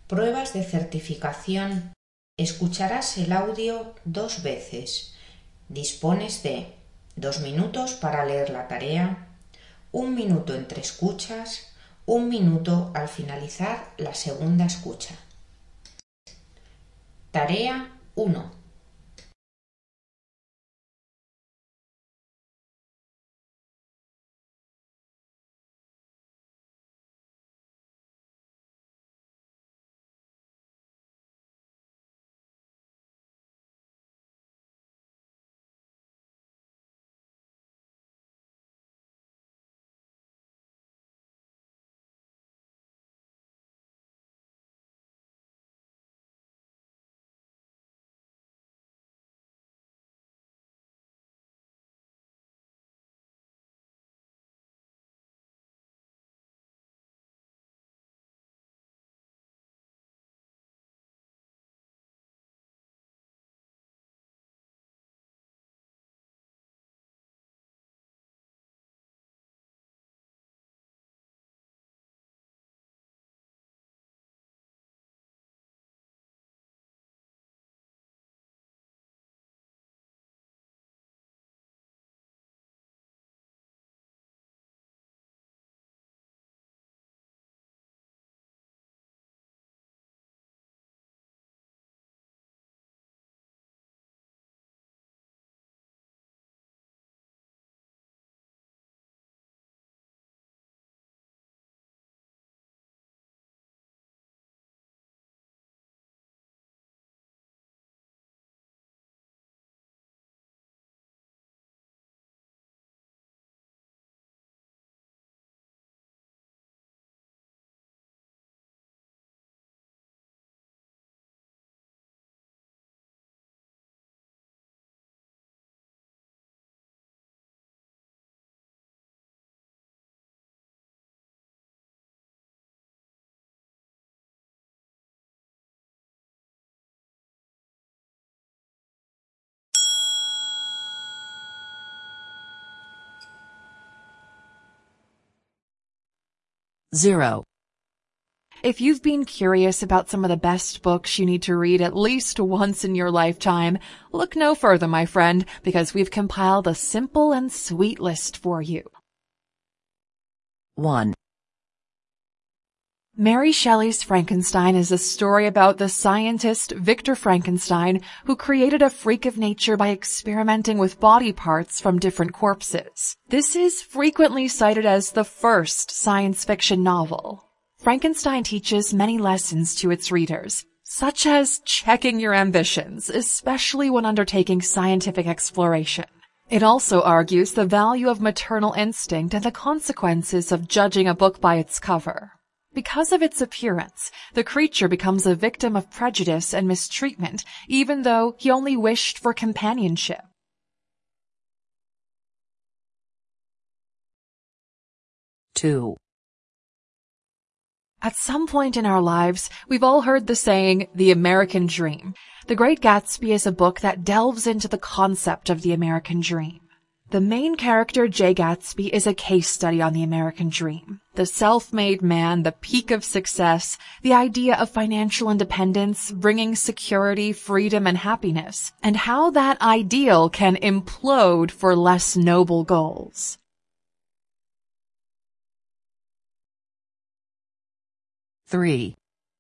Pruebas de certificación. Escucharás el audio 2 veces. Dispones de 2 minutos para leer la tarea, 1 minuto entre escuchas, 1 minuto al finalizar la segunda escucha. Tarea 1. Zero. If you've been curious about some of the best books you need to read at least once in your lifetime, look no further, my friend, because we've compiled a simple and sweet list for you. 1. Mary Shelley's Frankenstein is a story about the scientist Victor Frankenstein, who created a freak of nature by experimenting with body parts from different corpses. This is frequently cited as the first science fiction novel. Frankenstein teaches many lessons to its readers, such as checking your ambitions, especially when undertaking scientific exploration. It also argues the value of maternal instinct and the consequences of judging a book by its cover. Because of its appearance, the creature becomes a victim of prejudice and mistreatment, even though he only wished for companionship. 2. At some point in our lives, we've all heard the saying, the American dream. The Great Gatsby is a book that delves into the concept of the American dream. The main character, Jay Gatsby, is a case study on the American dream. The self-made man, the peak of success, the idea of financial independence, bringing security, freedom, and happiness, and how that ideal can implode for less noble goals. 3.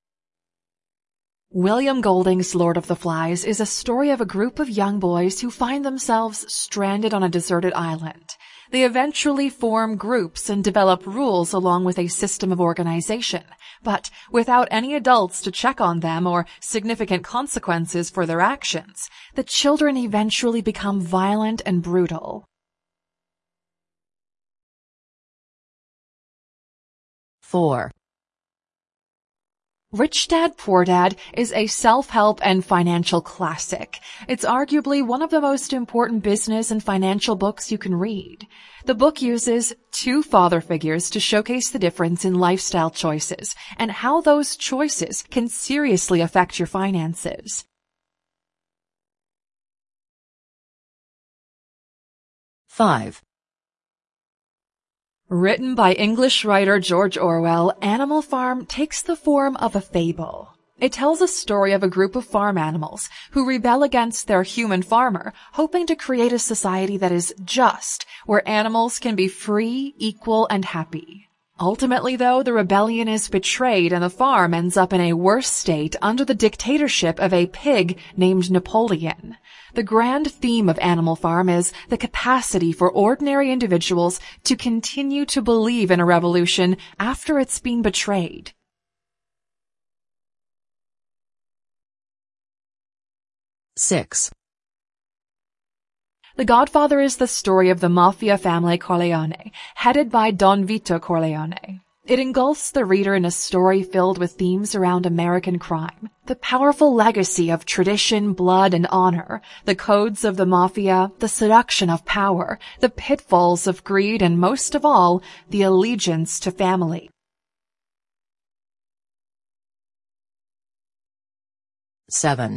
William Golding's Lord of the Flies is a story of a group of young boys who find themselves stranded on a deserted island. They eventually form groups and develop rules along with a system of organization, but without any adults to check on them or significant consequences for their actions, the children eventually become violent and brutal. 4. Rich Dad, Poor Dad is a self-help and financial classic. It's arguably one of the most important business and financial books you can read. The book uses two father figures to showcase the difference in lifestyle choices and how those choices can seriously affect your finances. 5. Written by English writer George Orwell, Animal Farm takes the form of a fable. It tells a story of a group of farm animals who rebel against their human farmer, hoping to create a society that is just, where animals can be free, equal, and happy. Ultimately, though, the rebellion is betrayed and the farm ends up in a worse state under the dictatorship of a pig named Napoleon. The grand theme of Animal Farm is the capacity for ordinary individuals to continue to believe in a revolution after it's been betrayed. Six. The Godfather is the story of the mafia family Corleone, headed by Don Vito Corleone. It engulfs the reader in a story filled with themes around American crime, the powerful legacy of tradition, blood, and honor, the codes of the mafia, the seduction of power, the pitfalls of greed, and most of all, the allegiance to family. 7.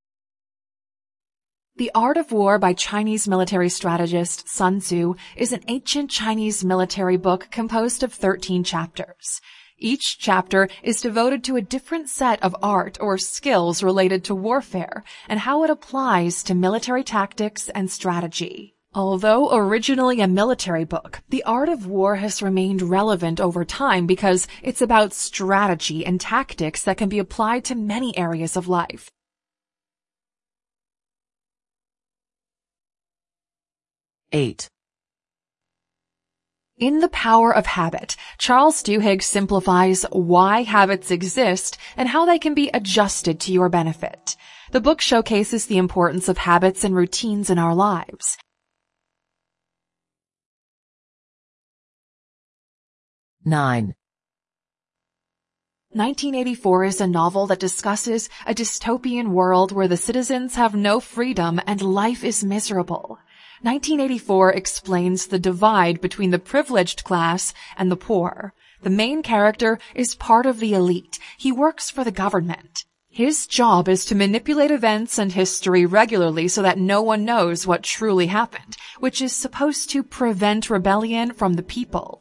The Art of War by Chinese military strategist Sun Tzu is an ancient Chinese military book composed of 13 chapters. Each chapter is devoted to a different set of art or skills related to warfare and how it applies to military tactics and strategy. Although originally a military book, The Art of War has remained relevant over time because it's about strategy and tactics that can be applied to many areas of life. 8. In The Power of Habit, Charles Duhigg simplifies why habits exist and how they can be adjusted to your benefit. The book showcases the importance of habits and routines in our lives. 9. 1984 is a novel that discusses a dystopian world where the citizens have no freedom and life is miserable. 1984 explains the divide between the privileged class and the poor. The main character is part of the elite. He works for the government. His job is to manipulate events and history regularly so that no one knows what truly happened, which is supposed to prevent rebellion from the people.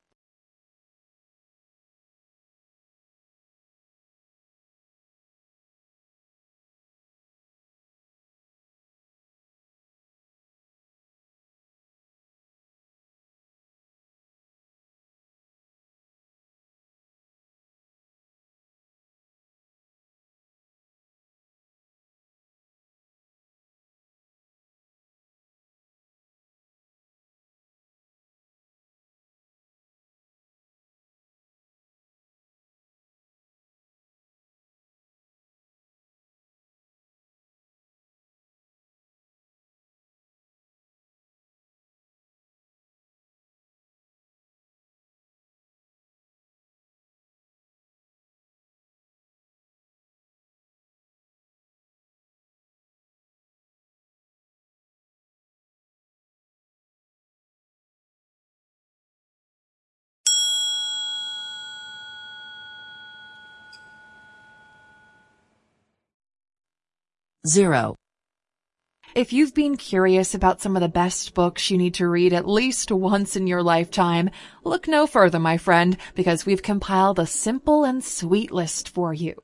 0. If you've been curious about some of the best books you need to read at least once in your lifetime, look no further, my friend, because we've compiled a simple and sweet list for you.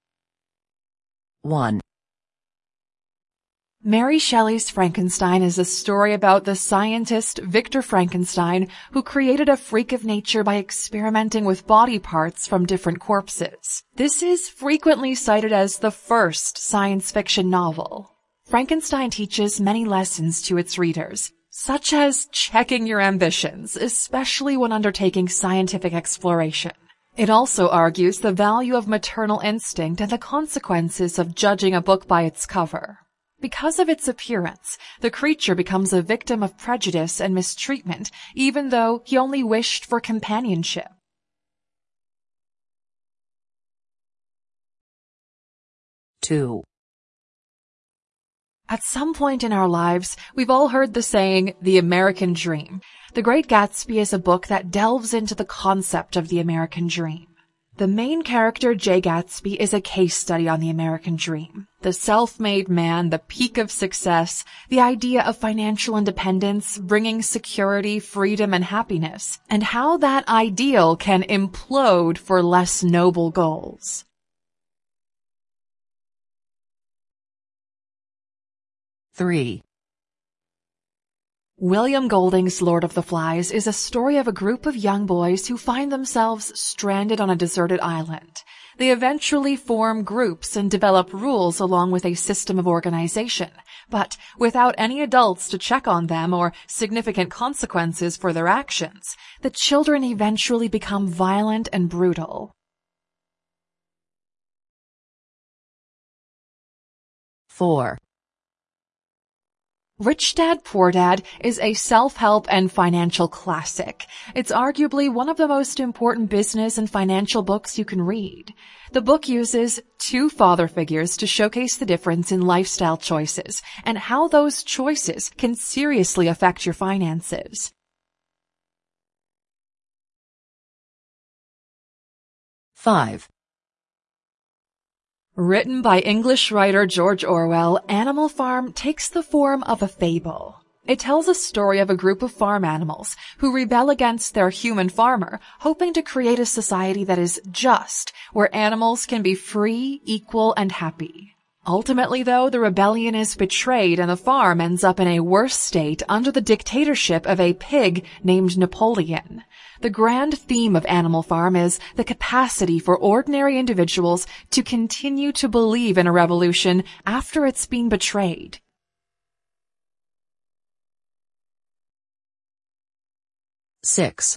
1. Mary Shelley's Frankenstein is a story about the scientist Victor Frankenstein, who created a freak of nature by experimenting with body parts from different corpses. This is frequently cited as the first science fiction novel. Frankenstein teaches many lessons to its readers, such as checking your ambitions, especially when undertaking scientific exploration. It also argues the value of maternal instinct and the consequences of judging a book by its cover. Because of its appearance, the creature becomes a victim of prejudice and mistreatment, even though he only wished for companionship. 2. At some point in our lives, we've all heard the saying, the American dream. The Great Gatsby is a book that delves into the concept of the American dream. The main character, Jay Gatsby, is a case study on the American dream. The self-made man, the peak of success, the idea of financial independence, bringing security, freedom, and happiness, and how that ideal can implode for less noble goals. 3. William Golding's Lord of the Flies is a story of a group of young boys who find themselves stranded on a deserted island. They eventually form groups and develop rules along with a system of organization, but without any adults to check on them or significant consequences for their actions, the children eventually become violent and brutal. 4. Rich Dad, Poor Dad is a self-help and financial classic. It's arguably one of the most important business and financial books you can read. The book uses two father figures to showcase the difference in lifestyle choices and how those choices can seriously affect your finances. 5. Written by English writer George Orwell, Animal Farm takes the form of a fable. It tells a story of a group of farm animals who rebel against their human farmer, hoping to create a society that is just, where animals can be free, equal, and happy. Ultimately, though, the rebellion is betrayed and the farm ends up in a worse state under the dictatorship of a pig named Napoleon. The grand theme of Animal Farm is the capacity for ordinary individuals to continue to believe in a revolution after it's been betrayed. 6.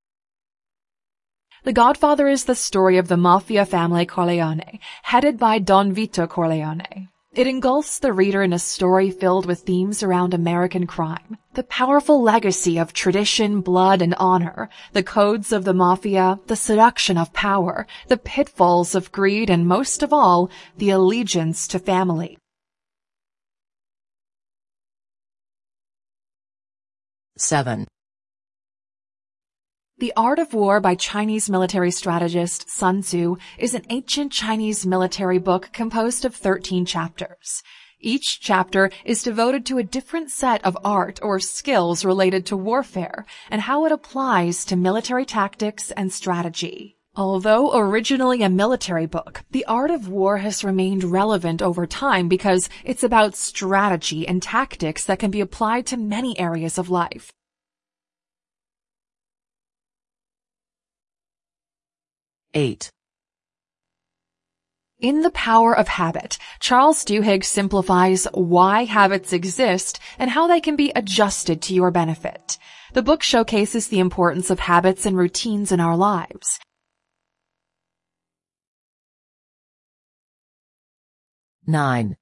The Godfather is the story of the mafia family Corleone, headed by Don Vito Corleone. It engulfs the reader in a story filled with themes around American crime, the powerful legacy of tradition, blood, and honor, the codes of the mafia, the seduction of power, the pitfalls of greed, and most of all, the allegiance to family. 7. The Art of War by Chinese military strategist Sun Tzu is an ancient Chinese military book composed of 13 chapters. Each chapter is devoted to a different set of art or skills related to warfare and how it applies to military tactics and strategy. Although originally a military book, The Art of War has remained relevant over time because it's about strategy and tactics that can be applied to many areas of life. 8. In The Power of Habit, Charles Duhigg simplifies why habits exist and how they can be adjusted to your benefit. The book showcases the importance of habits and routines in our lives. 9.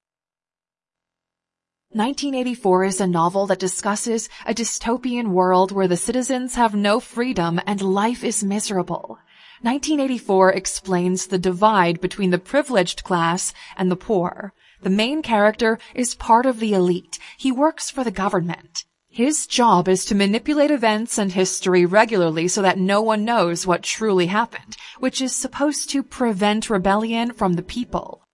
1984 is a novel that discusses a dystopian world where the citizens have no freedom and life is miserable. 1984 explains the divide between the privileged class and the poor. The main character is part of the elite. He works for the government. His job is to manipulate events and history regularly so that no one knows what truly happened, which is supposed to prevent rebellion from the people.